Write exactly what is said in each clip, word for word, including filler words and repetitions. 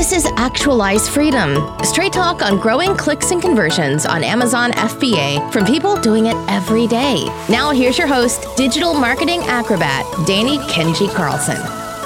This is Actualize Freedom, straight talk on growing clicks and conversions on Amazon F B A from people doing it every day. Now here's your host, digital marketing acrobat, Danny Kenji Carlson.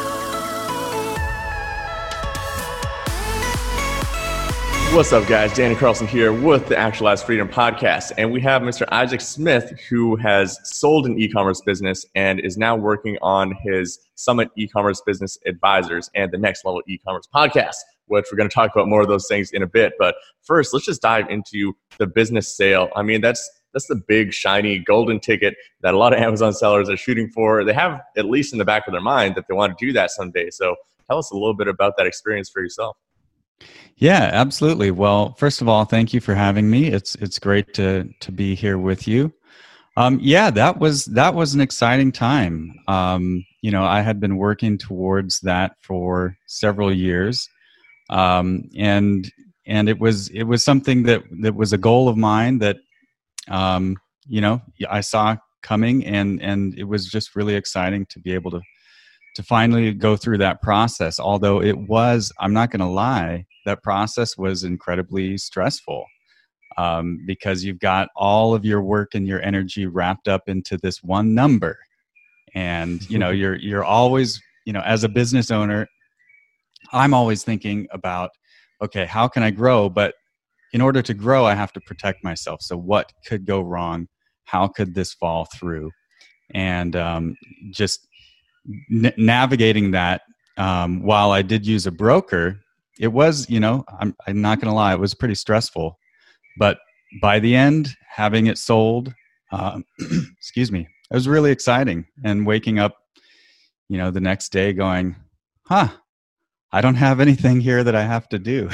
What's up, guys? Danny Carlson here with the Actualize Freedom podcast. And we have Mister Isaac Smith, who has sold an e-commerce business and is now working on his Summit E-commerce Business Advisors and the Next Level E-commerce podcast, which we're going to talk about more of those things in a bit. But first, let's just dive into the business sale. I mean, that's that's the big, shiny, golden ticket that a lot of Amazon sellers are shooting for. They have, at least in the back of their mind, that they want to do that someday. So tell us a little bit about that experience for yourself. Yeah, absolutely. Well, first of all, thank you for having me. It's it's great to to be here with you. Um, yeah, that was that was an exciting time. Um, you know, I had been working towards that for several years, um, and and it was it was something that that was a goal of mine that um, you know I saw coming, and and it was just really exciting to be able to to finally go through that process. Although it was, I'm not going to lie, that process was incredibly stressful um, because you've got all of your work and your energy wrapped up into this one number. And, you know, you're, you're always, you know, as a business owner, I'm always thinking about, okay, how can I grow? But in order to grow, I have to protect myself. So what could go wrong? How could this fall through? And um, just N- navigating that, um, while I did use a broker, it was, you know, I'm, I'm not going to lie, it was pretty stressful. But by the end, having it sold, um, excuse me, it was really exciting. And waking up, you know, the next day going, huh, I don't have anything here that I have to do.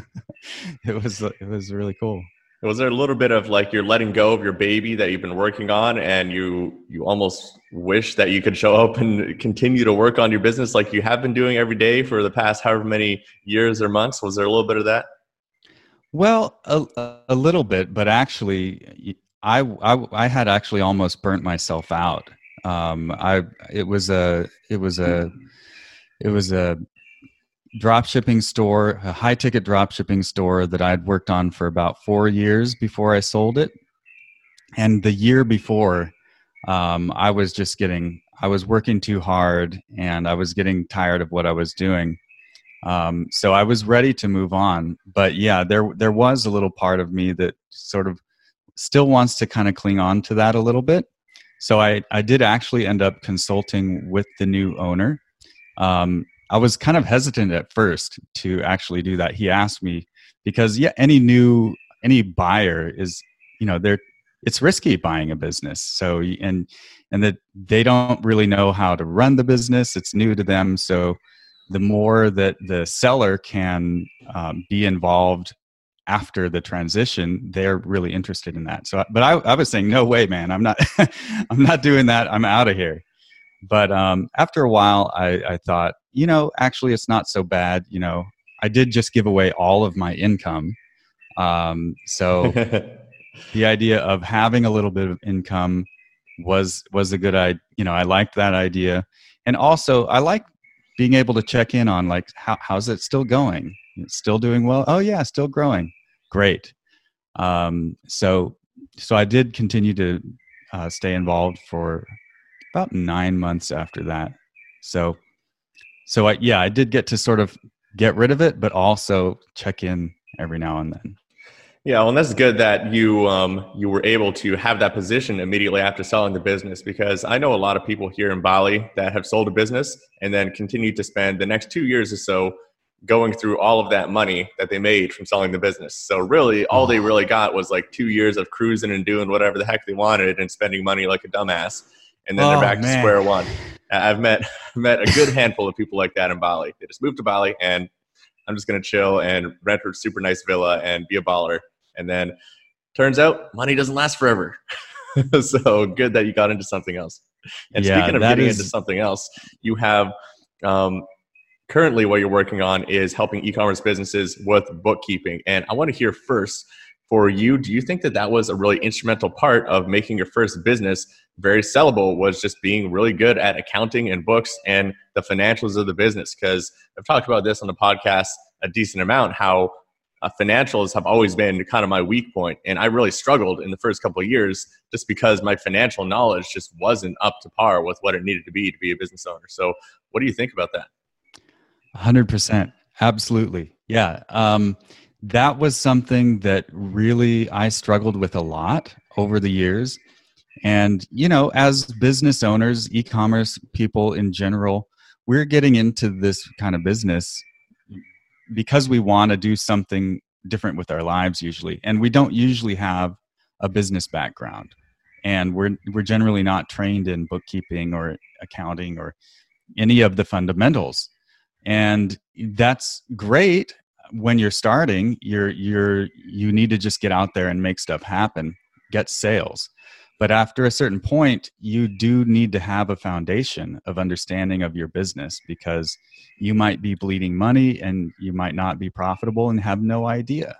it was, it was really cool. Was there a little bit of like you're letting go of your baby that you've been working on, and you you almost wish that you could show up and continue to work on your business like you have been doing every day for the past however many years or months? Was there a little bit of that? Well, a, a little bit, but actually, I, I I had actually almost burnt myself out. Um, I it was a it was a it was a drop shipping store, a high ticket drop shipping store that I'd worked on for about four years before I sold it. And the year before, um, I was just getting, I was working too hard and I was getting tired of what I was doing. Um, so I was ready to move on. But yeah, there there was a little part of me that sort of still wants to kind of cling on to that a little bit. So I, I did actually end up consulting with the new owner. Um, I was kind of hesitant at first to actually do that. He asked me because yeah, any new, any buyer is, you know, they're, it's risky buying a business. So, and, and that they don't really know how to run the business. It's new to them. So the more that the seller can um, be involved after the transition, they're really interested in that. So, but I, I was saying, no way, man, I'm not, I'm not doing that. I'm out of here. But um, after a while, I, I thought, you know, actually, it's not so bad. You know, I did just give away all of my income. Um, so the idea of having a little bit of income was was a good idea. You know, I liked that idea. And also, I like being able to check in on, like, how how's it still going? It's still doing well? Oh, yeah, still growing. Great. Um, so, so I did continue to uh, stay involved for about nine months after that. So, so I, yeah, I did get to sort of get rid of it, but also check in every now and then. Yeah, well, and that's good that you um, you were able to have that position immediately after selling the business, because I know a lot of people here in Bali that have sold a business and then continue to spend the next two years or so going through all of that money that they made from selling the business. So really, all they really got was like two years of cruising and doing whatever the heck they wanted and spending money like a dumbass. And then oh, they're back man. to square one. I've met met a good handful of people like that in Bali. They just moved to Bali and I'm just going to chill and rent a super nice villa and be a baller. And then turns out money doesn't last forever. So good that you got into something else. And yeah, speaking of getting is... into something else, you have um, currently what you're working on is helping e-commerce businesses with bookkeeping. And I want to hear first for you, do you think that that was a really instrumental part of making your first business very sellable, was just being really good at accounting and books and the financials of the business? Because I've talked about this on the podcast a decent amount, how uh, financials have always been kind of my weak point. And I really struggled in the first couple of years just because my financial knowledge just wasn't up to par with what it needed to be to be a business owner. So what do you think about that? one hundred percent. Absolutely. Yeah. Um, that was something that really I struggled with a lot over the years. And, you know, as business owners, e-commerce people in general, we're getting into this kind of business because we want to do something different with our lives usually. And we don't usually have a business background. And we're we're generally not trained in bookkeeping or accounting or any of the fundamentals. And that's great when you're starting. You're you're you need to just get out there and make stuff happen, get sales. But after a certain point, you do need to have a foundation of understanding of your business, because you might be bleeding money and you might not be profitable and have no idea.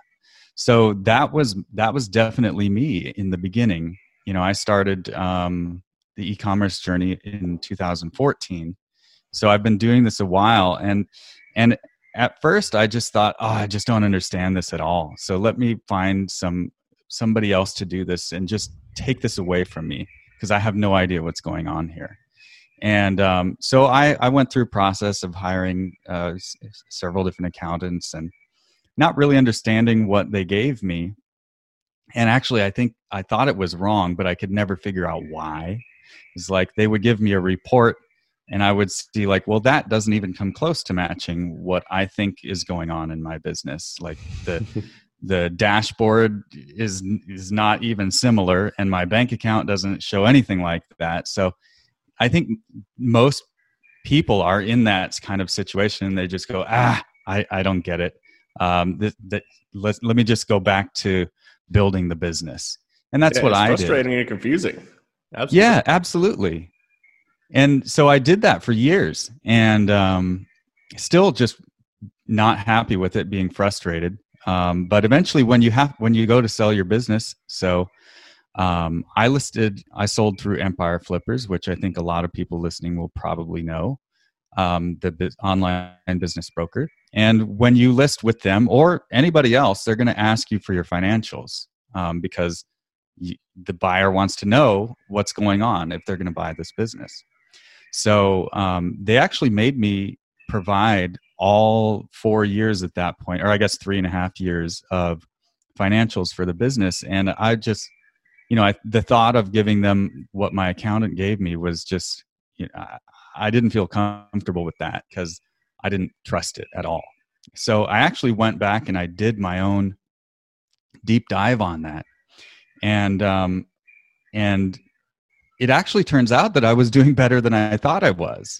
So that was that was definitely me in the beginning. You know, I started um, the e-commerce journey in two thousand fourteen. So I've been doing this a while, and and at first I just thought, oh, I just don't understand this at all. So let me find some somebody else to do this and just take this away from me, because I have no idea what's going on here. And um, so I, I went through a process of hiring uh, s- several different accountants and not really understanding what they gave me. And actually, I think I thought it was wrong, but I could never figure out why. It's like they would give me a report and I would see like, well, that doesn't even come close to matching what I think is going on in my business. Like the the dashboard is is not even similar, and my bank account doesn't show anything like that. So I think most people are in that kind of situation, and they just go, ah, I, I don't get it. Um, th- th- let, let me just go back to building the business. And that's Yeah, what it's I did. frustrating and confusing. Absolutely. Yeah, absolutely. And so I did that for years, and um, still just not happy with it, being frustrated. Um, but eventually when you have, when you go to sell your business, so um, I listed, I sold through Empire Flippers, which I think a lot of people listening will probably know, um, the biz- online business broker. And when you list with them or anybody else, they're going to ask you for your financials, um, because you, the buyer wants to know what's going on if they're going to buy this business. So um, they actually made me provide all four years at that point, or I guess three and a half years of financials for the business. And I just, you know, I, the thought of giving them what my accountant gave me was just, you know, I, I didn't feel comfortable with that because I didn't trust it at all. So I actually went back and I did my own deep dive on that. And, um, and it actually turns out that I was doing better than I thought I was.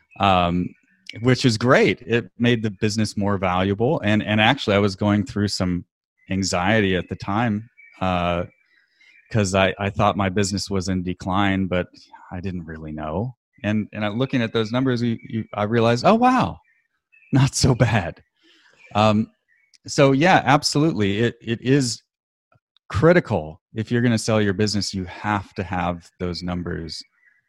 Um, which is great. It made the business more valuable. And, and actually I was going through some anxiety at the time, uh, cause I, I thought my business was in decline, but I didn't really know. And, and I, looking at those numbers, you, you, I realized, oh, wow, not so bad. Um, so yeah, absolutely. It, it is critical. If you're going to sell your business, you have to have those numbers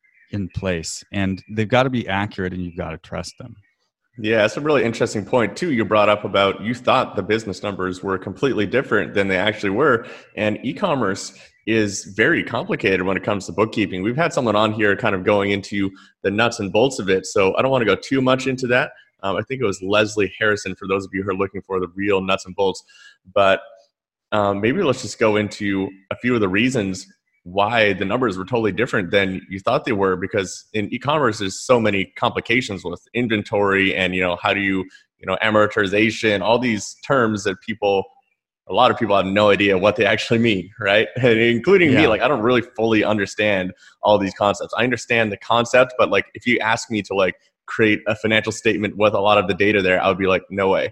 in place, and they've got to be accurate, and you've got to trust them. Yeah, that's a really interesting point too. You brought up about you thought the business numbers were completely different than they actually were. And e-commerce is very complicated when it comes to bookkeeping. We've had someone on here kind of going into the nuts and bolts of it. So I don't want to go too much into that. Um, I think it was Leslie Harrison, for those of you who are looking for the real nuts and bolts. But um, maybe let's just go into a few of the reasons why the numbers were totally different than you thought they were, because in e-commerce there's so many complications with inventory and, you know, how do you, you know, amortization, all these terms that people, a lot of people have no idea what they actually mean, right? And including Yeah. me, like I don't really fully understand all these concepts. I understand the concept, but like if you ask me to like create a financial statement with a lot of the data there, I would be like, no way.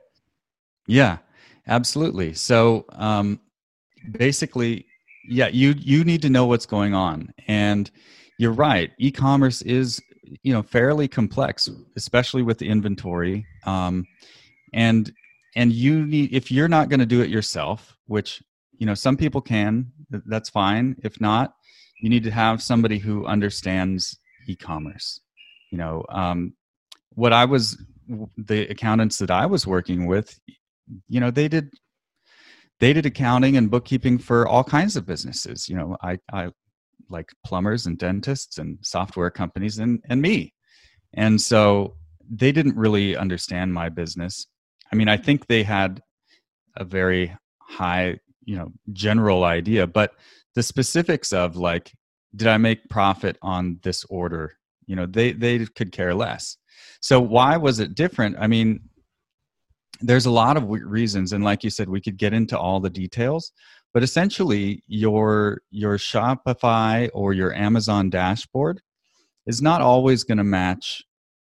Yeah, absolutely. So um, basically, yeah, you you need to know what's going on. And you're right, e-commerce is, you know, fairly complex, especially with the inventory. Um, and and you need, if you're not going to do it yourself, which, you know, some people can, that's fine. If not, you need to have somebody who understands e-commerce. You know, um, what I was the accountants that I was working with, you know, they did they did accounting and bookkeeping for all kinds of businesses. You know, I, I like plumbers and dentists and software companies and, and me. And so they didn't really understand my business. I mean, I think they had a very high, you know, general idea, but the specifics of like, did I make profit on this order? You know, they, they could care less. So why was it different? I mean, there's a lot of w- reasons. And like you said, we could get into all the details, but essentially your, your Shopify or your Amazon dashboard is not always going to match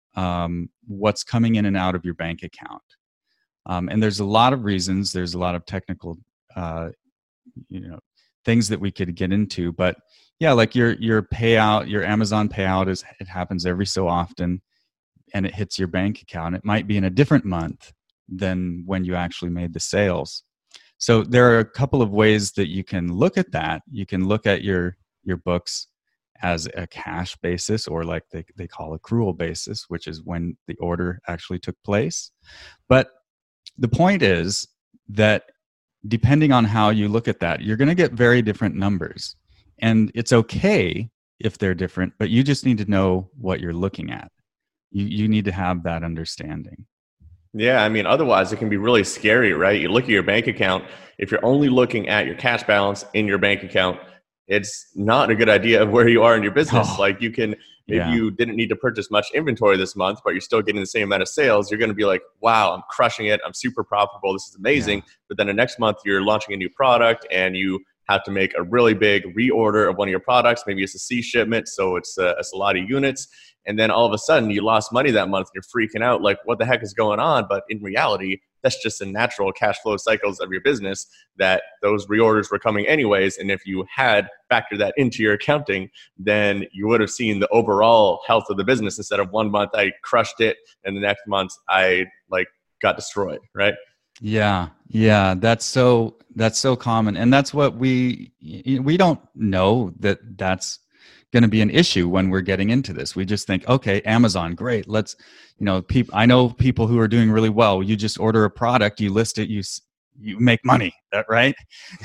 um, what's coming in and out of your bank account. Um, and there's a lot of reasons. There's a lot of technical, uh, you know, things that we could get into. But yeah, like your your payout, your Amazon payout is it happens every so often, and it hits your bank account. It might be in a different month than when you actually made the sales. So there are a couple of ways that you can look at that. You can look at your your books as a cash basis, or like they, they call accrual basis, which is when the order actually took place. But the point is that depending on how you look at that, you're going to get very different numbers. And it's okay if they're different, but you just need to know what you're looking at. You you need to have that understanding. Yeah, I mean, otherwise it can be really scary, right? You look at your bank account. If you're only looking at your cash balance in your bank account, it's not a good idea of where you are in your business. Oh, like you can, maybe yeah. you didn't need to purchase much inventory this month, but you're still getting the same amount of sales. You're going to be like, wow, I'm crushing it. I'm super profitable. This is amazing. Yeah. But then the next month you're launching a new product and you have to make a really big reorder of one of your products. Maybe it's a C shipment. So it's a, it's a lot of units. And then all of a sudden you lost money that month and you're freaking out like, what the heck is going on? But in reality, that's just the natural cash flow cycles of your business, that those reorders were coming anyways. And if you had factored that into your accounting, then you would have seen the overall health of the business instead of one month I crushed it and the next month I like got destroyed, right? Yeah. Yeah. That's so, that's so common. And that's what we, we don't know that that's going to be an issue when we're getting into this. We just think, okay, Amazon, great. Let's, you know, people, I know people who are doing really well. You just order a product, you list it, you, you make money, that right?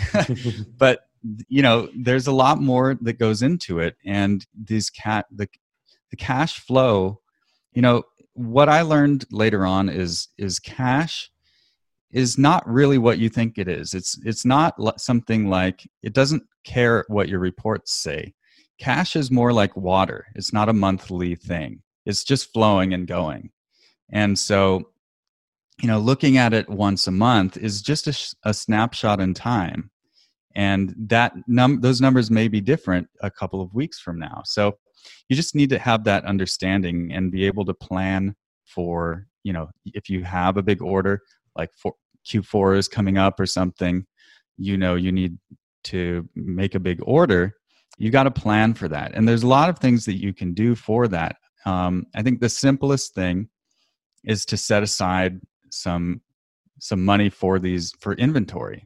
But, you know, there's a lot more that goes into it. And these cat, the, the cash flow, you know, what I learned later on is, is cash is not really what you think it is. It's, it's not something like, it doesn't care what your reports say. Cash is more like water. It's not a monthly thing. It's just flowing and going. And so, you know, looking at it once a month is just a, a snapshot in time. And that num- those numbers may be different a couple of weeks from now. So you just need to have that understanding and be able to plan for, you know, if you have a big order, like for Q four is coming up or something, you know, you need to make a big order. You got to plan for that. And there's a lot of things that you can do for that. Um, I think the simplest thing is to set aside some some money for these for inventory.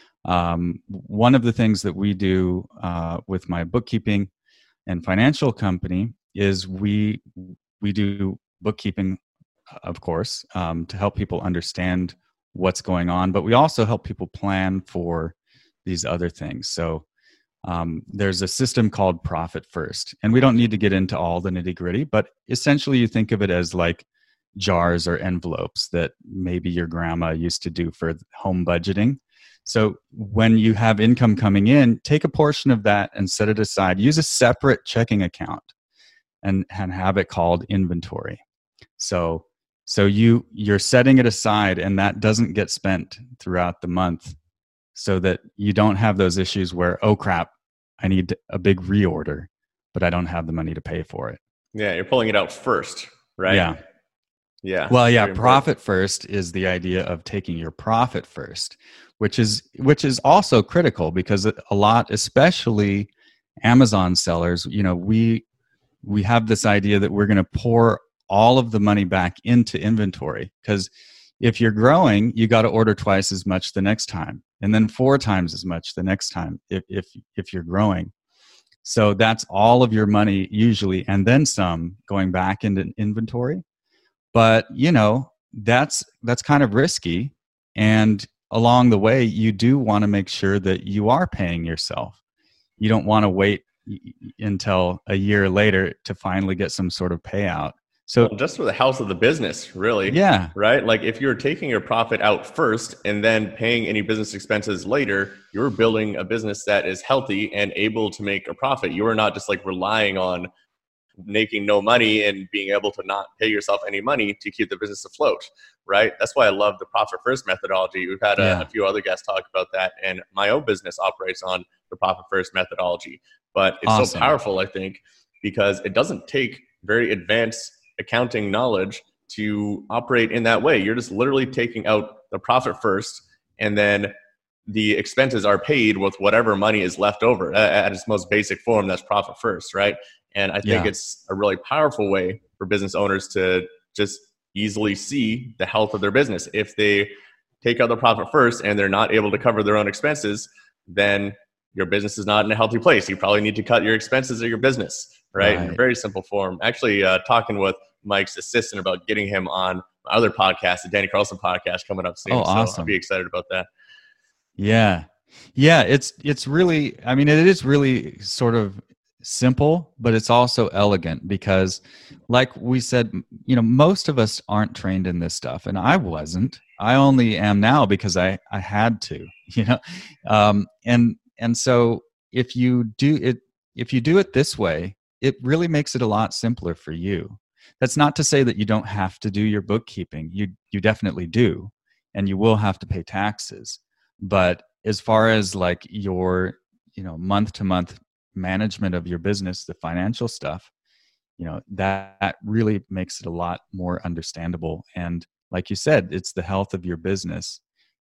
Um, one of the things that we do uh, with my bookkeeping and financial company is we we do bookkeeping, of course, um, to help people understand what's going on, but we also help people plan for these other things. So Um, there's a system called Profit First, and we don't need to get into all the nitty gritty, but essentially you think of it as like jars or envelopes that maybe your grandma used to do for home budgeting. So when you have income coming in, take a portion of that and set it aside. Use a separate checking account and, and have it called inventory. So, so you, you're setting it aside and that doesn't get spent throughout the month, so that you don't have those issues where, oh crap, I need a big reorder, but I don't have the money to pay for it. Yeah, you're pulling it out first, right? Yeah. Yeah. Well, yeah, profit first is the idea of taking your profit first, which is which is also critical because a lot, especially Amazon sellers, you know, we we have this idea that we're going to pour all of the money back into inventory, because if you're growing, you got to order twice as much the next time, and then four times as much the next time if if if you're growing. So that's all of your money usually, and then some, going back into inventory. But, you know, that's that's kind of risky. And along the way, you do want to make sure that you are paying yourself. You don't want to wait until a year later to finally get some sort of payout. So well, just for the health of the business, really. Yeah. Right? Like if you're taking your profit out first and then paying any business expenses later, you're building a business that is healthy and able to make a profit. You are not just like relying on making no money and being able to not pay yourself any money to keep the business afloat, right? That's why I love the profit first methodology. We've had a, Yeah. a few other guests talk about that, and my own business operates on the profit first methodology. But it's Awesome. so powerful, I think, because it doesn't take very advanced accounting knowledge to operate in that way. You're just literally taking out the profit first, and then the expenses are paid with whatever money is left over. At its most basic form, that's profit first, right? And I think Yeah. it's a really powerful way for business owners to just easily see the health of their business. If they take out the profit first and they're not able to cover their own expenses, then your business is not in a healthy place. You probably need to cut your expenses of your business, right? Right. In a very simple form. Actually, uh, talking with Mike's assistant about getting him on my other podcast, the Danny Carlson podcast, coming up soon. Oh, So awesome. I'll be excited about that. Yeah. Yeah, it's it's really, I mean, it is really sort of simple, but it's also elegant because like we said, you know, most of us aren't trained in this stuff, and I wasn't. I only am now because I I had to, you know. Um and and so if you do it if you do it this way, it really makes it a lot simpler for you. That's not to say that you don't have to do your bookkeeping. You you definitely do, and you will have to pay taxes. But as far as like your, you know, month to month management of your business, the financial stuff, you know, that, that really makes it a lot more understandable. And like you said, it's the health of your business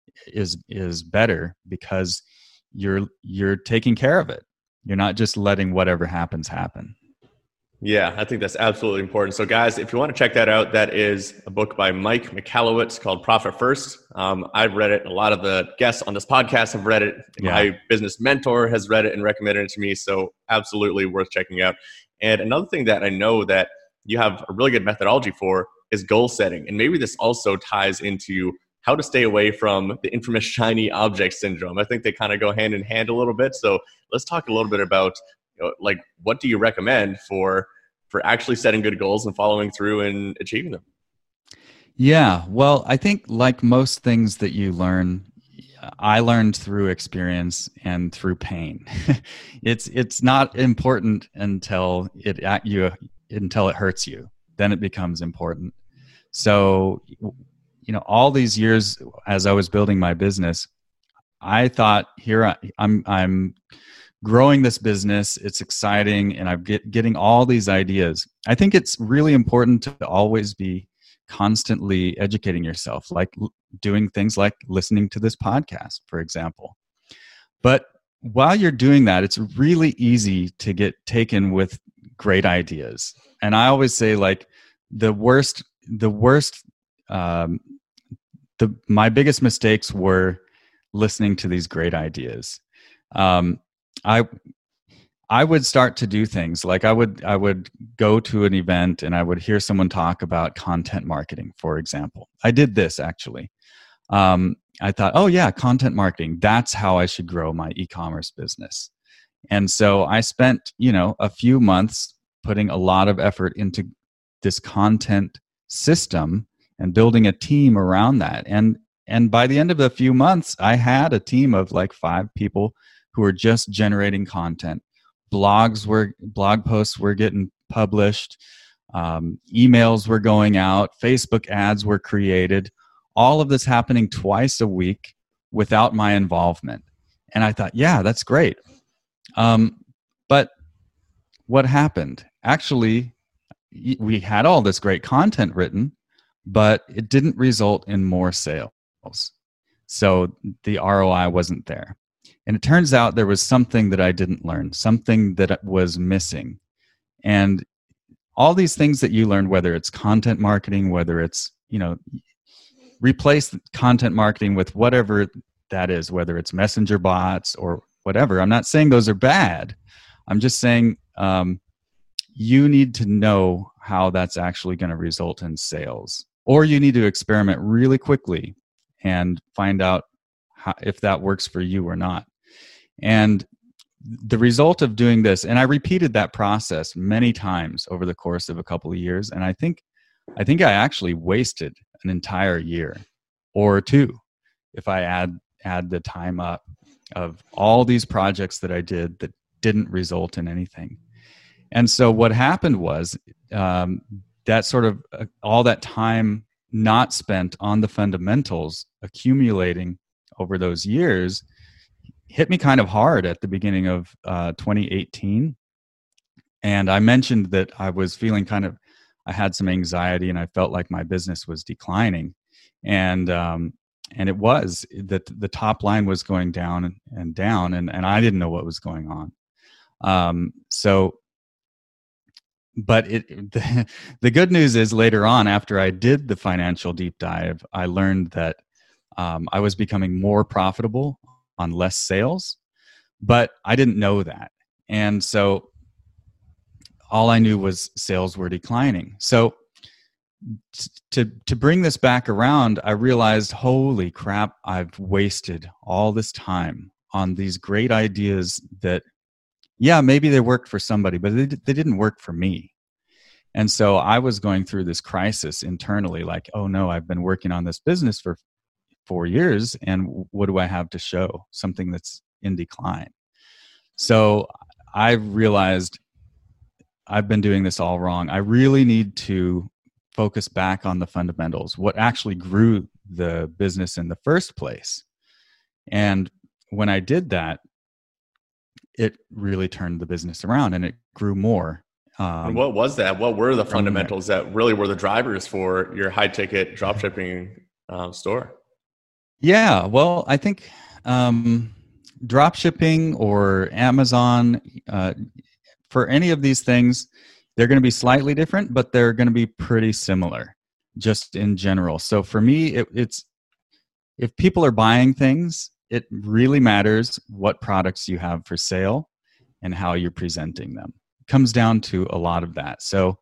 is is better because you're you're taking care of it. You're not just letting whatever happens happen. Yeah, I think that's absolutely important. So guys, if you want to check that out, that is a book by Mike Michalowicz called Profit First. Um, I've read it. A lot of the guests on this podcast have read it. Yeah. My business mentor has read it and recommended it to me. So absolutely worth checking out. And another thing that I know that you have a really good methodology for is goal setting. And maybe this also ties into how to stay away from the infamous shiny object syndrome. I think they kind of go hand in hand a little bit. So let's talk a little bit about, you know, like, what do you recommend for for actually setting good goals and following through and achieving them? Yeah, well, I think like most things that you learn, I learned through experience and through pain. it's it's not important until it at you until it hurts you. Then it becomes important. So, you know, all these years as I was building my business, I thought, here I, I'm I'm growing this business. It's exciting, and I'm get, getting all these ideas. I think it's really important to always be constantly educating yourself, like l- doing things like listening to this podcast, for example. But while you're doing that, it's really easy to get taken with great ideas. And I always say, like, the worst, the worst, um, the my biggest mistakes were listening to these great ideas. Um, I I would start to do things like I would I would go to an event and I would hear someone talk about content marketing, for example. I did this actually. Um, I thought, oh yeah, content marketing. That's how I should grow my e-commerce business. And so I spent, you know, a few months putting a lot of effort into this content system and building a team around that. And and by the end of a few months, I had a team of like five people who were just generating content. Blogs were, blog posts were getting published. Um, emails were going out. Facebook ads were created. All of this happening twice a week without my involvement. And I thought, yeah, that's great. Um, but what happened? Actually, we had all this great content written, but it didn't result in more sales. So the R O I wasn't there. And it turns out there was something that I didn't learn, something that was missing. And all these things that you learned, whether it's content marketing, whether it's, you know, replace content marketing with whatever that is, whether it's messenger bots or whatever. I'm not saying those are bad. I'm just saying, um, you need to know how that's actually going to result in sales, or you need to experiment really quickly and find out how, if that works for you or not. And the result of doing this, and I repeated that process many times over the course of a couple of years, and I think I think I actually wasted an entire year or two if I add add the time up of all these projects that I did that didn't result in anything. And so what happened was um, that sort of uh, all that time not spent on the fundamentals accumulating over those years hit me kind of hard at the beginning of uh, twenty eighteen. And I mentioned that I was feeling kind of, I had some anxiety and I felt like my business was declining. And um, and it was, that the top line was going down and, and down, and, and I didn't know what was going on. Um, so, but it the, the good news is later on, after I did the financial deep dive, I learned that um, I was becoming more profitable on less sales, but I didn't know that. And so all I knew was sales were declining. So to to bring this back around, I realized, holy crap, I've wasted all this time on these great ideas that, yeah, maybe they worked for somebody, but they, they didn't work for me. And so I was going through this crisis internally, like, oh no, I've been working on this business for four years, and what do I have to show? Something that's in decline. So I realized I've been doing this all wrong. I really need to focus back on the fundamentals, what actually grew the business in the first place. And when I did that, it really turned the business around and it grew more. Um, and what was that? What were the fundamentals that really were the drivers for your high ticket dropshipping uh, store? Yeah, well, I think um, dropshipping or Amazon, uh, for any of these things, they're going to be slightly different, but they're going to be pretty similar just in general. So for me, it, it's if people are buying things, it really matters what products you have for sale and how you're presenting them. It comes down to a lot of that. So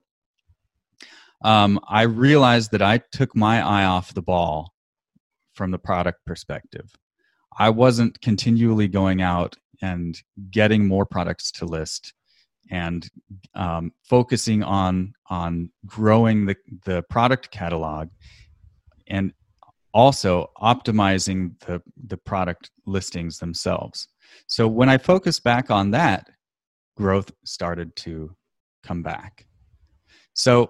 um, I realized that I took my eye off the ball from the product perspective. I wasn't continually going out and getting more products to list and um, focusing on on growing the, the product catalog and also optimizing the, the product listings themselves. So when I focused back on that, growth started to come back. So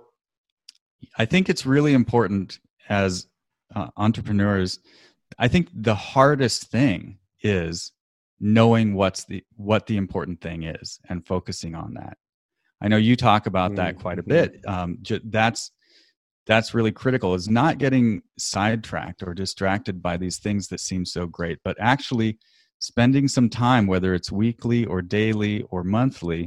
I think it's really important as uh, entrepreneurs. I think the hardest thing is knowing what's the what the important thing is and focusing on that. I know you talk about that quite a bit. Um, j- that's that's really critical, is not getting sidetracked or distracted by these things that seem so great, but actually spending some time, whether it's weekly or daily or monthly,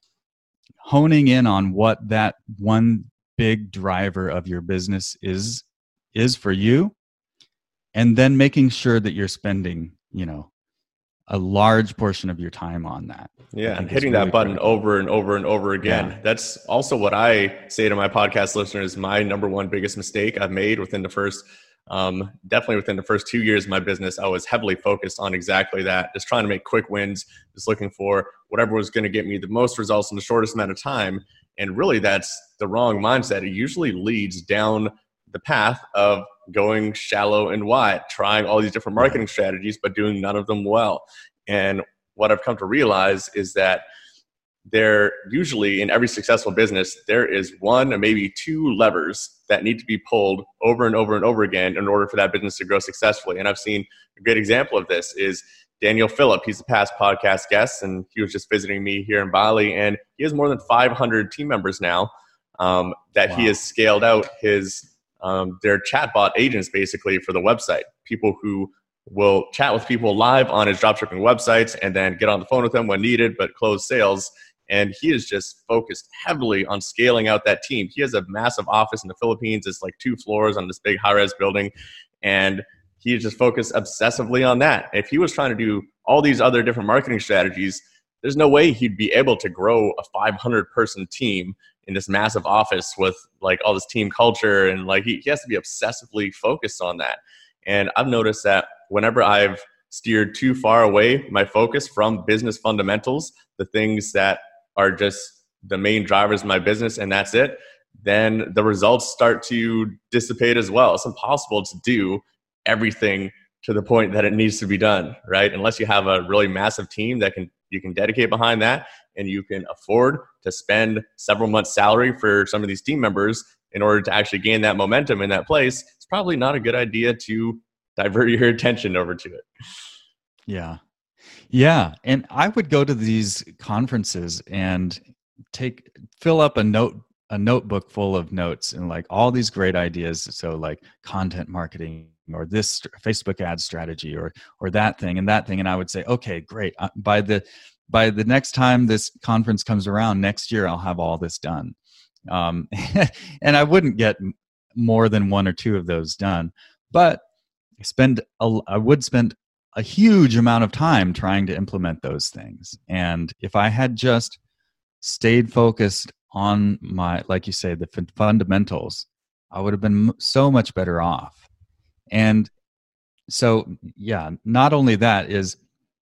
honing in on what that one big driver of your business is is for you, and then making sure that you're spending, you know, a large portion of your time on that. Yeah, and hitting really that button critical. over and over and over again. Yeah. That's also what I say to my podcast listeners. My number one biggest mistake I've made within the first, um, definitely within the first two years of my business, I was heavily focused on exactly that. Just trying to make quick wins, just looking for whatever was going to get me the most results in the shortest amount of time. And really, that's the wrong mindset. It usually leads down the path of going shallow and wide, trying all these different marketing strategies, but doing none of them well. And what I've come to realize is that there usually in every successful business, there is one or maybe two levers that need to be pulled over and over and over again in order for that business to grow successfully. And I've seen a great example of this is Daniel Phillip. He's a past podcast guest, and he was just visiting me here in Bali, and he has more than five hundred team members now um, that wow. he has scaled out his Um, they're chatbot agents basically for the website, people who will chat with people live on his dropshipping websites and then get on the phone with them when needed, but close sales. And he is just focused heavily on scaling out that team. He has a massive office in the Philippines. It's like two floors on this big high-rise building. And he is just focused obsessively on that. If he was trying to do all these other different marketing strategies, there's no way he'd be able to grow a five hundred person team in this massive office with like all this team culture. And like, he, he has to be obsessively focused on that. And I've noticed that whenever I've steered too far away my focus from business fundamentals, the things that are just the main drivers of my business, and that's it, then the results start to dissipate as well. It's impossible to do everything to the point that it needs to be done, right? Unless you have a really massive team that can you can dedicate behind that, and you can afford to spend several months' salary for some of these team members in order to actually gain that momentum in that place. It's probably not a good idea to divert your attention over to it. Yeah. Yeah. And I would go to these conferences and take, fill up a note, a notebook full of notes and like all these great ideas. So like content marketing or this Facebook ad strategy or, or that thing and that thing. And I would say, okay, great. Uh, by the, by the next time this conference comes around next year, I'll have all this done. Um, and I wouldn't get more than one or two of those done, but spend a, I would spend a huge amount of time trying to implement those things. And if I had just stayed focused on my, like you say, the f- fundamentals, I would have been m- so much better off. And so, yeah, not only that is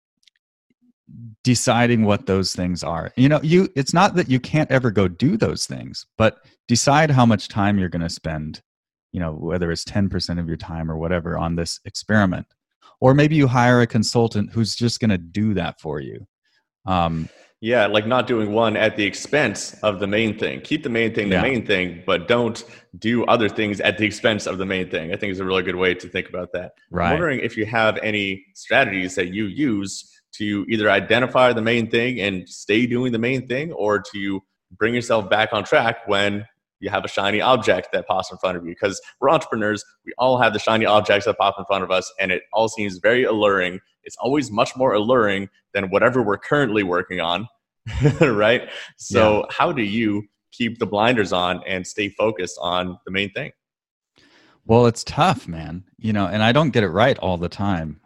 deciding what those things are. You know, you it's not that you can't ever go do those things, but decide how much time you're going to spend, you know, whether it's ten percent of your time or whatever on this experiment. Or maybe you hire a consultant who's just going to do that for you. Um, yeah, like not doing one at the expense of the main thing. Keep the main thing the yeah. main thing, but don't do other things at the expense of the main thing. I think is a really good way to think about that. Right. I'm wondering if you have any strategies that you use to either identify the main thing and stay doing the main thing, or to bring yourself back on track when you have a shiny object that pops in front of you. Because we're entrepreneurs, we all have the shiny objects that pop in front of us, and it all seems very alluring. It's always much more alluring than whatever we're currently working on, right? So yeah. How do you keep the blinders on and stay focused on the main thing? Well, it's tough, man. You know, and I don't get it right all the time.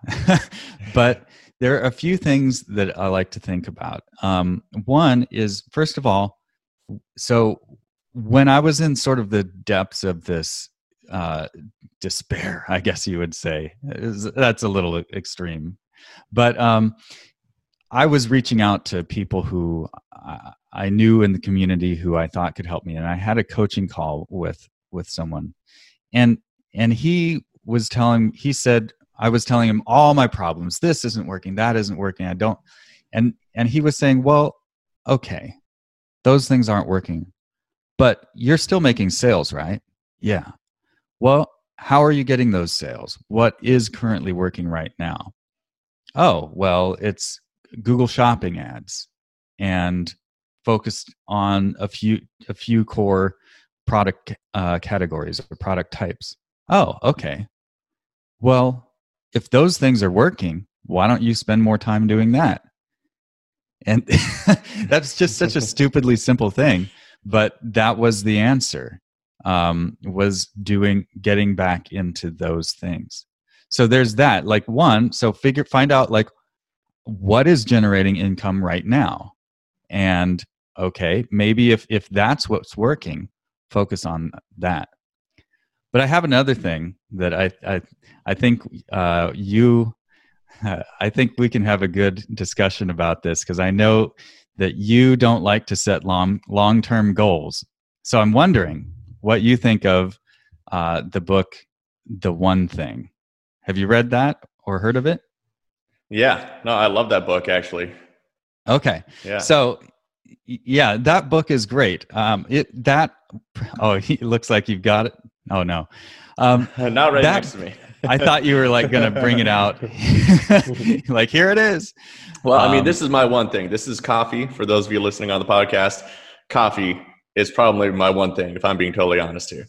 But there are a few things that I like to think about. Um, one is, first of all, so when I was in sort of the depths of this uh, despair, I guess you would say, that's a little extreme, but um, I was reaching out to people who I knew in the community who I thought could help me, and I had a coaching call with with someone, and and he was telling, he said, I was telling him all my problems. This isn't working. That isn't working. I don't, and and he was saying, well, okay, those things aren't working. But you're still making sales, right? Yeah. Well, how are you getting those sales? What is currently working right now? Oh, well, it's Google Shopping ads and focused on a few a few core product uh, categories or product types. Oh, okay. Well, if those things are working, why don't you spend more time doing that? And that's just such a stupidly simple thing. But that was the answer, um, was doing, getting back into those things. So there's that, like one, so figure, find out like what is generating income right now. And okay, maybe if, if that's what's working, focus on that. But I have another thing that I, I, I think uh, you, uh, I think we can have a good discussion about this, because I know that you don't like to set long, long-term goals. So I'm wondering what you think of uh, the book, The One Thing. Have you read that or heard of it? Yeah, no, I love that book, actually. Okay. Yeah. So yeah, that book is great. Um, it, that, oh, it looks like you've got it. Oh no. Um, Not right that, next to me. I thought you were like going to bring it out. Like, here it is. Well, I mean, um, this is my one thing. This is coffee. For those of you listening on the podcast, coffee is probably my one thing, if I'm being totally honest here.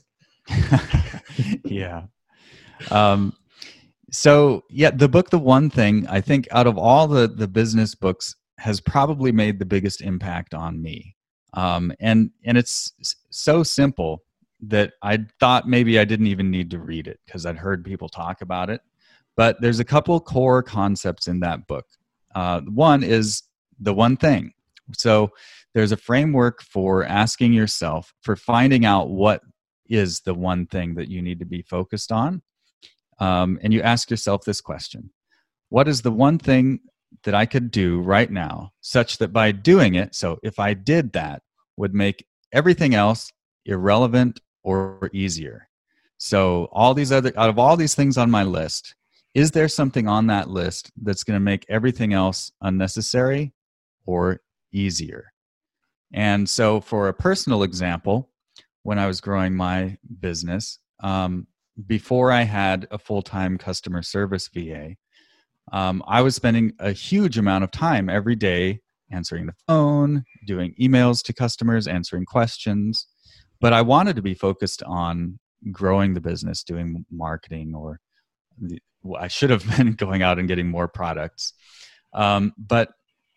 Yeah. Um, so yeah, the book, The One Thing, I think out of all the, the business books has probably made the biggest impact on me. Um, and, and it's so simple that I thought maybe I didn't even need to read it because I'd heard people talk about it. But there's a couple core concepts in that book. Uh, one is the one thing. So there's a framework for asking yourself, for finding out what is the one thing that you need to be focused on. Um, and you ask yourself this question: what is the one thing that I could do right now such that by doing it, so if I did that, would make everything else irrelevant or easier? So all these other, out of all these things on my list, is there something on that list that's going to make everything else unnecessary or easier? And so for a personal example, when I was growing my business, um, before I had a full-time customer service V A, um, I was spending a huge amount of time every day answering the phone, doing emails to customers, answering questions. But I wanted to be focused on growing the business, doing marketing, or the, well, I should have been going out and getting more products. Um, but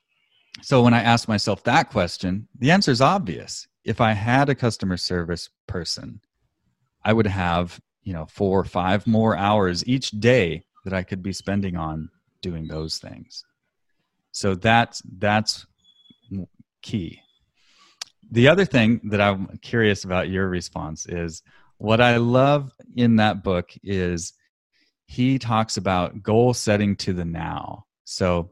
so when I asked myself that question, the answer is obvious. If I had a customer service person, I would have, you know, four or five more hours each day that I could be spending on doing those things. So that's that's key. The other thing that I'm curious about your response is, what I love in that book is he talks about goal setting to the now. So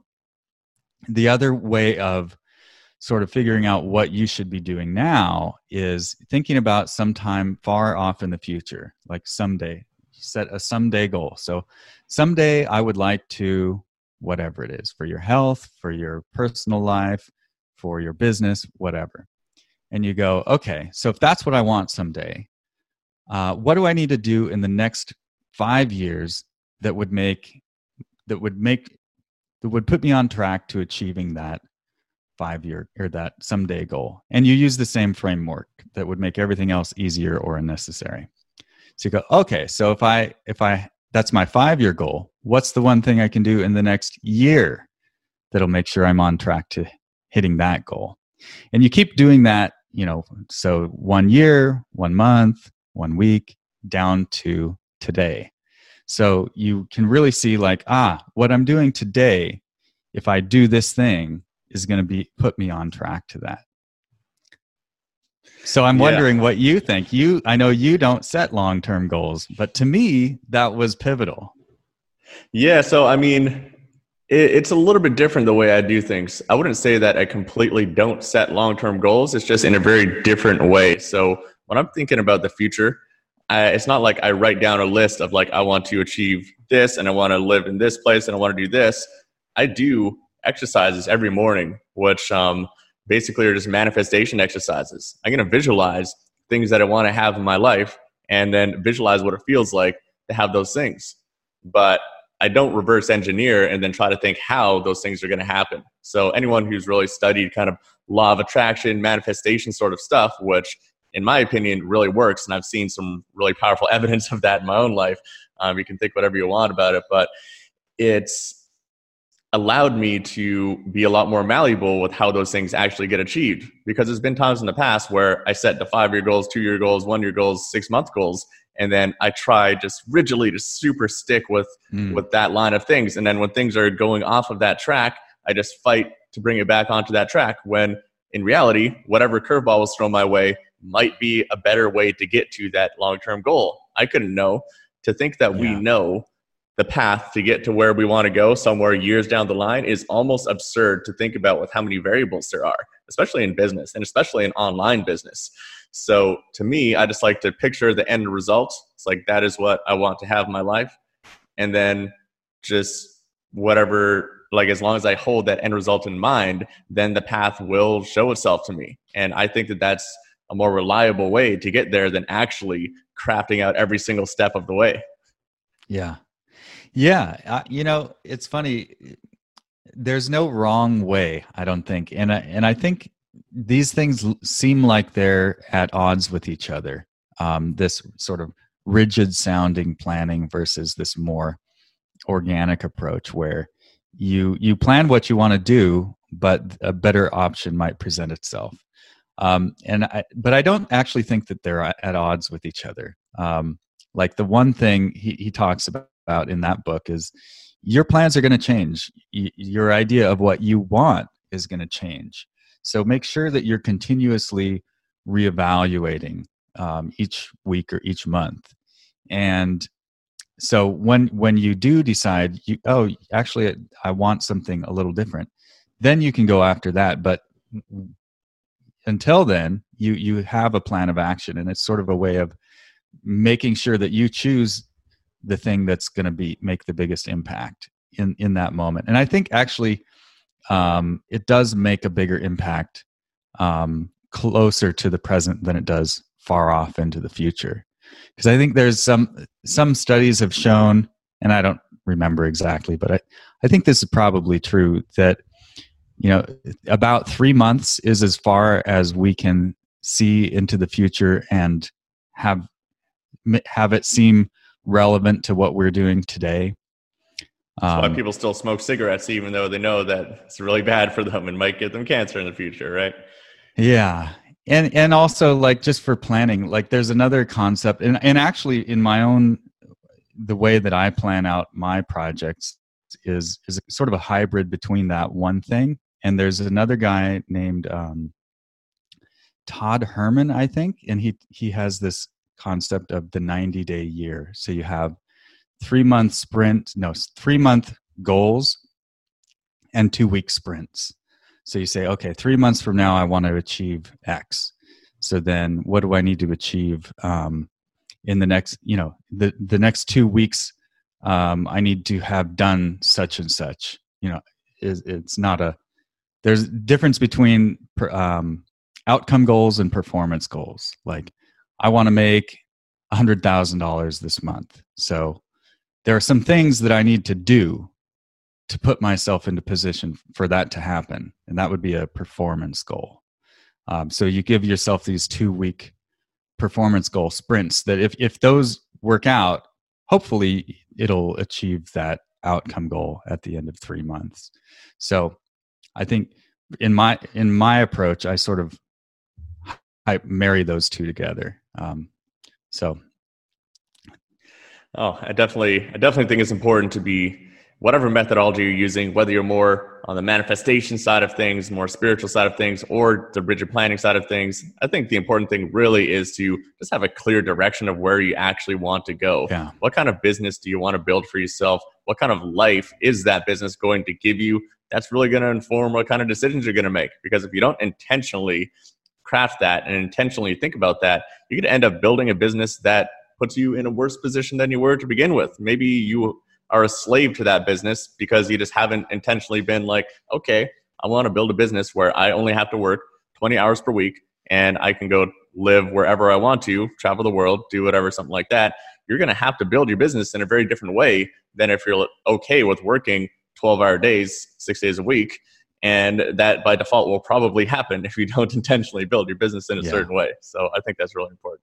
the other way of sort of figuring out what you should be doing now is thinking about sometime far off in the future, like someday. Set a someday goal. So someday I would like to, whatever it is, for your health, for your personal life, for your business, whatever. And you go, okay, so if that's what I want someday, uh, what do I need to do in the next five years that would make, that would make, that would put me on track to achieving that five-year or that someday goal? And you use the same framework that would make everything else easier or unnecessary. So you go, okay, so if I, if I, that's my five-year goal, what's the one thing I can do in the next year that'll make sure I'm on track to hitting that goal? And you keep doing that, you know, so one year, one month, one week, down to today. So you can really see like, ah, what I'm doing today, if I do this thing, is going to be put me on track to that. So I'm wondering yeah. what you think. You, I know you don't set long-term goals, but to me, that was pivotal. Yeah. So, I mean, it, it's a little bit different the way I do things. I wouldn't say that I completely don't set long-term goals. It's just in a very different way. So when I'm thinking about the future, I, it's not like I write down a list of like, I want to achieve this and I want to live in this place and I want to do this. I do exercises every morning, which, um, basically are just manifestation exercises. I'm going to visualize things that I want to have in my life and then visualize what it feels like to have those things. But I don't reverse engineer and then try to think how those things are going to happen. So anyone who's really studied kind of law of attraction, manifestation sort of stuff, which in my opinion really works, and I've seen some really powerful evidence of that in my own life. Um, you can think whatever you want about it, but it's allowed me to be a lot more malleable with how those things actually get achieved. Because there's been times in the past where I set the five-year goals, two-year goals, one-year goals, six-month goals, and then I try just rigidly to super stick with, mm. with that line of things. And then when things are going off of that track, I just fight to bring it back onto that track, when in reality, whatever curveball was thrown my way might be a better way to get to that long-term goal. I couldn't know. To think that yeah. we know the path to get to where we want to go somewhere years down the line is almost absurd to think about with how many variables there are, especially in business and especially in online business. So to me, I just like to picture the end result. It's like, that is what I want to have in my life. And then just whatever, like as long as I hold that end result in mind, then the path will show itself to me. And I think that that's a more reliable way to get there than actually crafting out every single step of the way. Yeah. Yeah, uh, you know, it's funny. There's no wrong way, I don't think, and I, and I think these things seem like they're at odds with each other. Um, this sort of rigid-sounding planning versus this more organic approach, where you you plan what you want to do, but a better option might present itself. Um, and I, but I don't actually think that they're at odds with each other. Um, like the one thing he he talks about. About in that book is your plans are going to change. Y- your idea of what you want is going to change. So make sure that you're continuously reevaluating um, each week or each month. And so when when you do decide, you, oh, actually, I want something a little different, then you can go after that. But until then, you you have a plan of action, and it's sort of a way of making sure that you choose the thing that's going to be make the biggest impact in in that moment. And I think actually um, it does make a bigger impact um, closer to the present than it does far off into the future. Because I think there's some some studies have shown, and I don't remember exactly, but I, I think this is probably true, that you know about three months is as far as we can see into the future and have have it seem relevant to what we're doing today. That's Um, why people still smoke cigarettes, even though they know that it's really bad for them and might get them cancer in the future, right? Yeah. And and also, like, just for planning, like there's another concept, and, and actually in my own, the way that I plan out my projects is is sort of a hybrid between that one thing. And there's another guy named um, Todd Herman, I think, and he he has this concept of the ninety day year. So you have three month sprint, no, three month goals and two week sprints. So you say, okay, three months from now, I want to achieve X. So then what do I need to achieve um, in the next, you know, the, the next two weeks? Um, I need to have done such and such. You know, it, it's not a, there's a difference between um, outcome goals and performance goals. Like, I want to make one hundred thousand dollars this month. So there are some things that I need to do to put myself into position for that to happen. And that would be a performance goal. Um, so you give yourself these two week performance goal sprints that if, if those work out, hopefully it'll achieve that outcome goal at the end of three months. So I think in my, in my approach, I sort of, I marry those two together. Um, so. Oh, I definitely, I definitely think it's important to be, whatever methodology you're using, whether you're more on the manifestation side of things, more spiritual side of things, or the rigid planning side of things, I think the important thing really is to just have a clear direction of where you actually want to go. Yeah. What kind of business do you want to build for yourself? What kind of life is that business going to give you? That's really going to inform what kind of decisions you're going to make. Because if you don't intentionally craft that and intentionally think about that, you're going to end up building a business that puts you in a worse position than you were to begin with. Maybe you are a slave to that business because you just haven't intentionally been like, okay, I want to build a business where I only have to work twenty hours per week and I can go live wherever I want to, travel the world, do whatever, something like that. You're going to have to build your business in a very different way than if you're okay with working twelve hour days, six days a week. And that by default will probably happen if you don't intentionally build your business in a Yeah. certain way. So I think that's really important.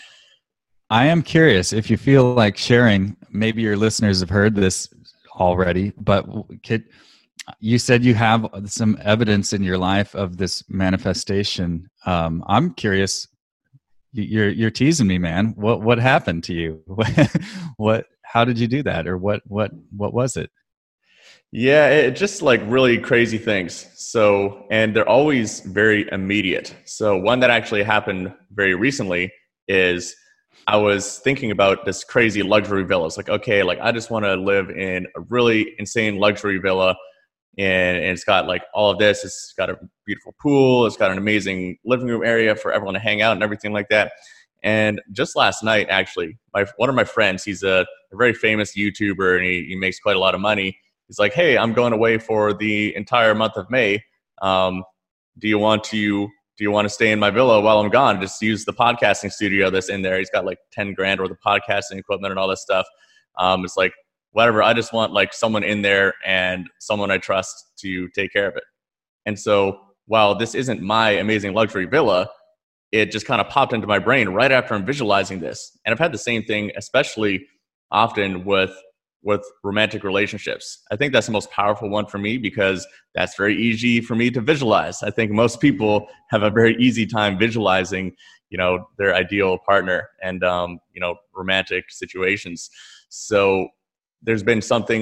I am curious if you feel like sharing. Maybe your listeners have heard this already, but could, you said you have some evidence in your life of this manifestation. Um, I'm curious. You're you're teasing me, man. What what happened to you? What? How did you do that, or what what what was it? Yeah, it just like really crazy things. So, and they're always very immediate. So one that actually happened very recently is I was thinking about this crazy luxury villa. It's like, okay, like I just want to live in a really insane luxury villa, and, and it's got like all of this. It's got a beautiful pool. It's got an amazing living room area for everyone to hang out and everything like that. And just last night, actually, my one of my friends, he's a, a very famous YouTuber, and he, he makes quite a lot of money. He's like, hey, I'm going away for the entire month of May. Um, do you want to do you want to stay in my villa while I'm gone? Just use the podcasting studio that's in there. He's got like ten grand worth of podcasting equipment and all this stuff. Um, it's like, whatever. I just want like someone in there and someone I trust to take care of it. And so while this isn't my amazing luxury villa, it just kind of popped into my brain right after I'm visualizing this. And I've had the same thing, especially often with with romantic relationships. I think that's the most powerful one for me because that's very easy for me to visualize. I think most people have a very easy time visualizing, you know, their ideal partner and, um, you know, romantic situations. So there's been something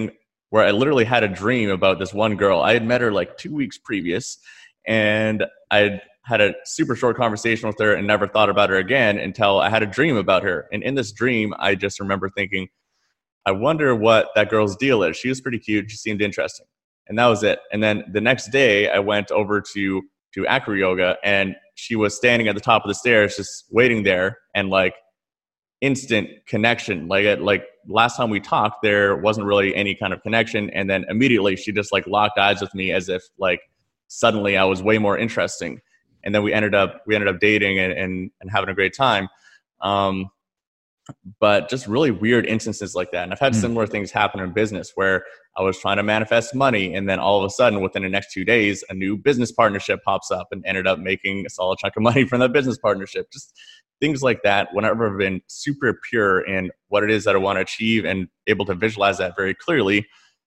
where I literally had a dream about this one girl. I had met her like two weeks previous, and I had a super short conversation with her and never thought about her again until I had a dream about her. And in this dream, I just remember thinking, I wonder what that girl's deal is. She was pretty cute. She seemed interesting. And that was it. And then the next day I went over to, to acro yoga, and she was standing at the top of the stairs, just waiting there, and like instant connection. Like, like last time we talked, there wasn't really any kind of connection. And then immediately she just like locked eyes with me as if like suddenly I was way more interesting. And then we ended up, we ended up dating and, and, and having a great time. Um, but just really weird instances like that. And I've had mm. similar things happen in business where I was trying to manifest money, and then all of a sudden within the next two days, a new business partnership pops up, and ended up making a solid chunk of money from that business partnership. Just things like that. Whenever I've been super pure in what it is that I want to achieve and able to visualize that very clearly,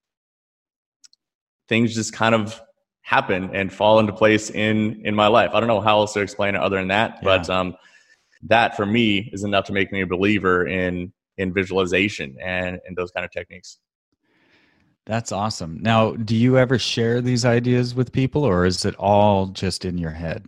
things just kind of happen and fall into place in, in my life. I don't know how else to explain it other than that, yeah. but um, that for me is enough to make me a believer in, in visualization and, and those kind of techniques. That's awesome. Now, do you ever share these ideas with people, or is it all just in your head?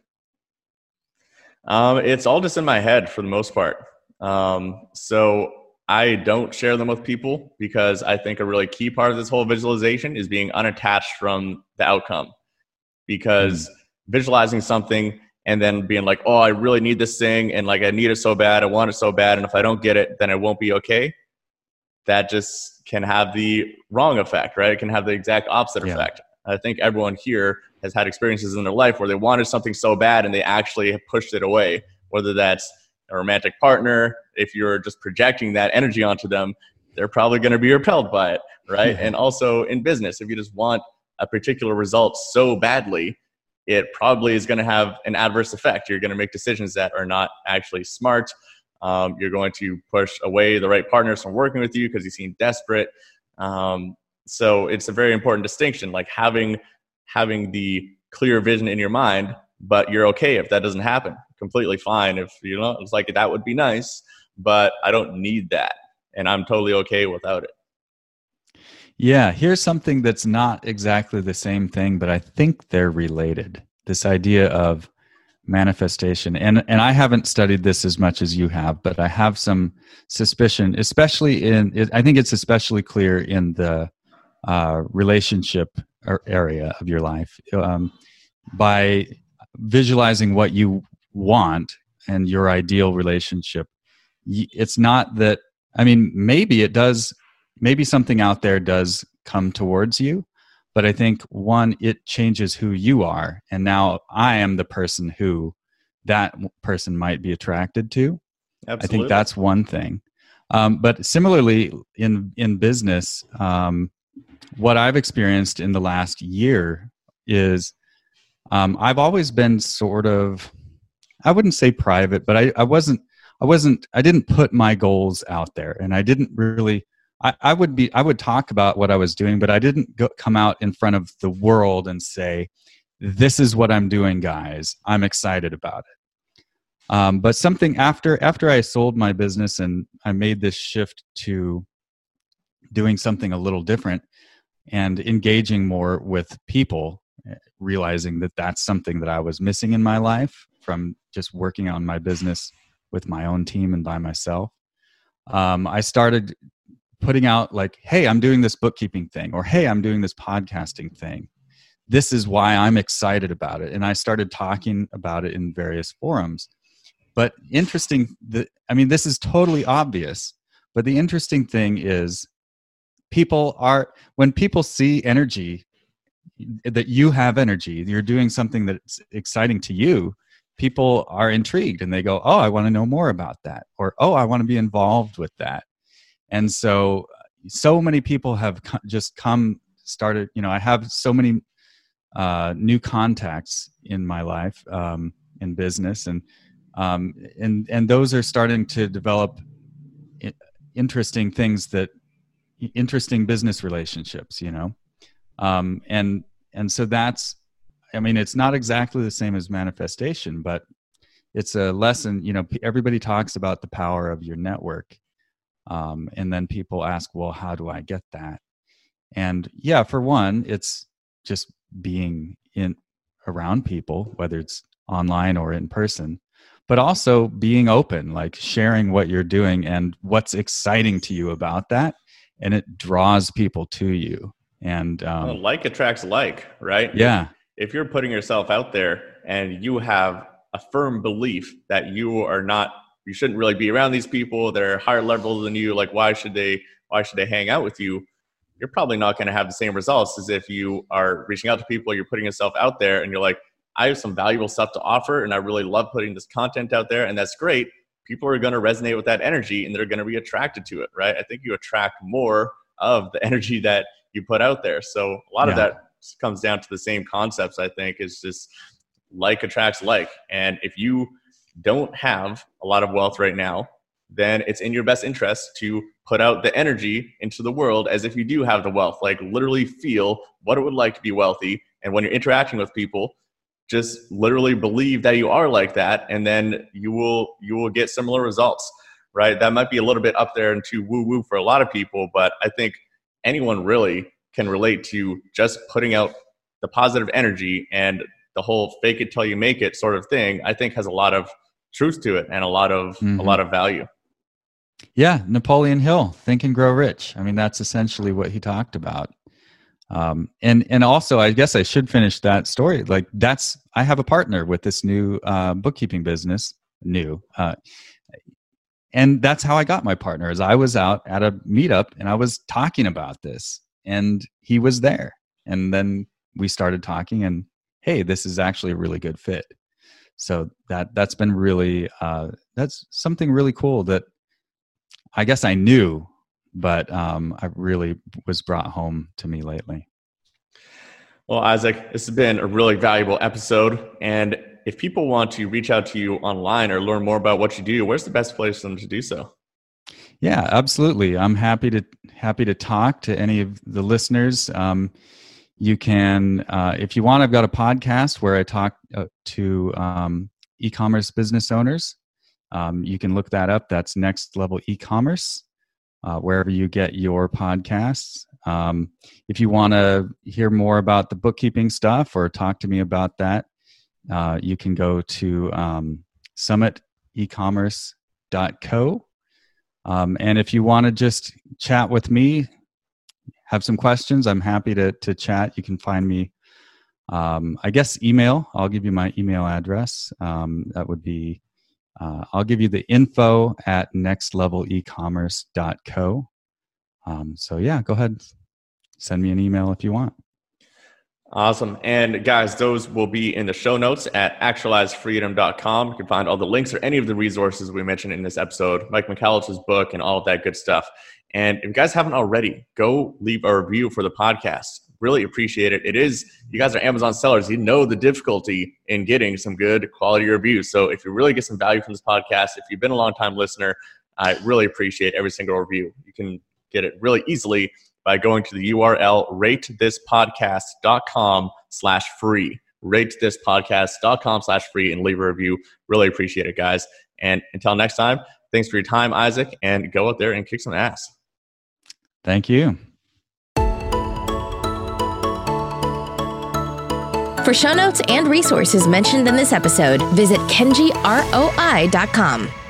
Um, it's all just in my head for the most part. Um, so I don't share them with people because I think a really key part of this whole visualization is being unattached from the outcome. Because mm. visualizing something and then being like, oh, I really need this thing, and like I need it so bad, I want it so bad, and if I don't get it, then it won't be okay. That just can have the wrong effect, right? It can have the exact opposite yeah. effect. I think everyone here has had experiences in their life where they wanted something so bad and they actually have pushed it away, whether that's a romantic partner. If you're just projecting that energy onto them, they're probably going to be repelled by it, right? Yeah. And also in business, if you just want a particular result so badly, it probably is going to have an adverse effect. You're going to make decisions that are not actually smart. Um, you're going to push away the right partners from working with you because you seem desperate. Um, so it's a very important distinction, like having having the clear vision in your mind, but you're okay if that doesn't happen. Completely fine. If you know, it's like, that would be nice, but I don't need that, and I'm totally okay without it. Yeah, here's something that's not exactly the same thing, but I think they're related. This idea of manifestation. And and I haven't studied this as much as you have, but I have some suspicion, especially in, it, I think it's especially clear in the uh, relationship area of your life. Um, by visualizing what you want and your ideal relationship, it's not that, I mean, maybe it does, maybe something out there does come towards you, but I think, one, it changes who you are. And now I am the person who that person might be attracted to. Absolutely. I think that's one thing. Um, but similarly, in, in business, um, what I've experienced in the last year is um, I've always been sort of, I wouldn't say private, but I, I wasn't, I wasn't, I didn't put my goals out there, and I didn't really, I, I would be, I would talk about what I was doing, but I didn't go, come out in front of the world and say, this is what I'm doing, guys. I'm excited about it. Um, but something after, after I sold my business and I made this shift to doing something a little different and engaging more with people, realizing that that's something that I was missing in my life from just working on my business with my own team and by myself. Um, I started putting out like, hey, I'm doing this bookkeeping thing, or hey, I'm doing this podcasting thing. This is why I'm excited about it. And I started talking about it in various forums. But interesting, the, I mean, this is totally obvious, but the interesting thing is people are, when people see energy, that you have energy, you're doing something that's exciting to you, people are intrigued and they go, oh, I want to know more about that. Or, oh, I want to be involved with that. And so, so many people have co- just come, started, you know, I have so many uh, new contacts in my life, um, in business, and, um, and, and those are starting to develop I- interesting things that, interesting business relationships, you know? Um, and, and so that's, I mean, it's not exactly the same as manifestation, but it's a lesson, you know, everybody talks about the power of your network. Um, and then people ask, well, how do I get that? And yeah, for one, it's just being in around people, whether it's online or in person, but also being open, like sharing what you're doing and what's exciting to you about that. And it draws people to you. And um, well, like attracts like, right? Yeah. If, if you're putting yourself out there and you have a firm belief that you are not, you shouldn't really be around these people that are higher level than you, like why should they, why should they hang out with you? You're probably not going to have the same results as if you are reaching out to people, you're putting yourself out there and you're like, I have some valuable stuff to offer and I really love putting this content out there, and that's great. People are going to resonate with that energy and they're going to be attracted to it, right? I think you attract more of the energy that you put out there. So a lot yeah. of that comes down to the same concepts, I think. Is just like attracts like. And if you don't have a lot of wealth right now, then it's in your best interest to put out the energy into the world as if you do have the wealth. Like literally feel what it would like to be wealthy. And when you're interacting with people, just literally believe that you are like that, and then you will you will get similar results, right? That might be a little bit up there into woo-woo for a lot of people, but I think anyone really can relate to just putting out the positive energy, and the whole fake it till you make it sort of thing, I think has a lot of truth to it and a lot of mm-hmm. a lot of value. Yeah, Napoleon Hill, Think and Grow Rich. I mean, that's essentially what he talked about. Um, and, and also, I guess I should finish that story. Like that's, I have a partner with this new, uh, bookkeeping business, new, uh, and that's how I got my partner. Is I was out at a meetup and I was talking about this and he was there, and then we started talking and, hey, this is actually a really good fit. So that, that's been really, uh, that's something really cool that I guess I knew, but um, I really was brought home to me lately. Well, Isaac, this has been a really valuable episode. And if people want to reach out to you online or learn more about what you do, where's the best place for them to do so? Yeah, absolutely. I'm happy to happy to talk to any of the listeners. Um, you can, uh, if you want, I've got a podcast where I talk uh, to um, e-commerce business owners. Um, you can look that up. That's Next Level E-commerce. Uh, wherever you get your podcasts. Um, if you want to hear more about the bookkeeping stuff or talk to me about that, uh, you can go to um, summit e commerce dot co. Um, and if you want to just chat with me, have some questions, I'm happy to to chat. You can find me, um, I guess, email. I'll give you my email address. Um, that would be Uh, I'll give you the info at next level e commerce dot co. Um, so yeah, go ahead. Send me an email if you want. Awesome. And guys, those will be in the show notes at actualize freedom dot com. You can find all the links or any of the resources we mentioned in this episode, Mike Michalich's book and all of that good stuff. And if you guys haven't already, go leave a review for the podcast. Really appreciate it. It is, you guys are Amazon sellers. You know the difficulty in getting some good quality reviews. So if you really get some value from this podcast, if you've been a long time listener, I really appreciate every single review. You can get it really easily by going to the U R L rate this podcast dot com slash free. rate this podcast dot com slash free and leave a review. Really appreciate it, guys. And until next time, thanks for your time, Isaac, and go out there and kick some ass. Thank you. For show notes and resources mentioned in this episode, visit kenji roi dot com.